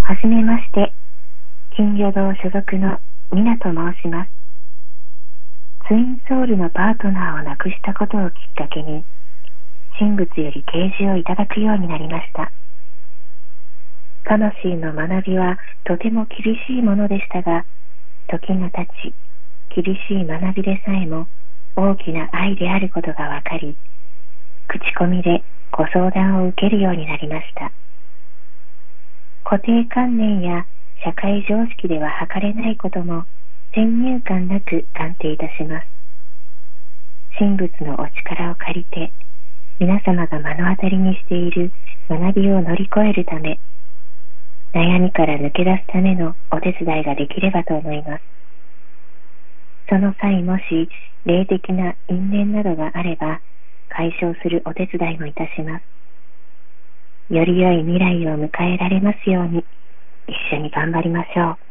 はじめまして、金魚堂所属のミナと申します。ツインソウルのパートナーを亡くしたことをきっかけに、神仏より啓示をいただくようになりました。魂の学びはとても厳しいものでしたが、時が経ち、厳しい学びでさえも大きな愛であることがわかり、口コミでご相談を受けるようになりました。固定観念や社会常識では測れないことも先入観なく鑑定いたします。神仏のお力を借りて、皆様が目の当たりにしている学びを乗り越えるため、悩みから抜け出すためのお手伝いができればと思います。その際もし霊的な因縁などがあれば解消するお手伝いもいたします。より良い未来を迎えられますように、一緒に頑張りましょう。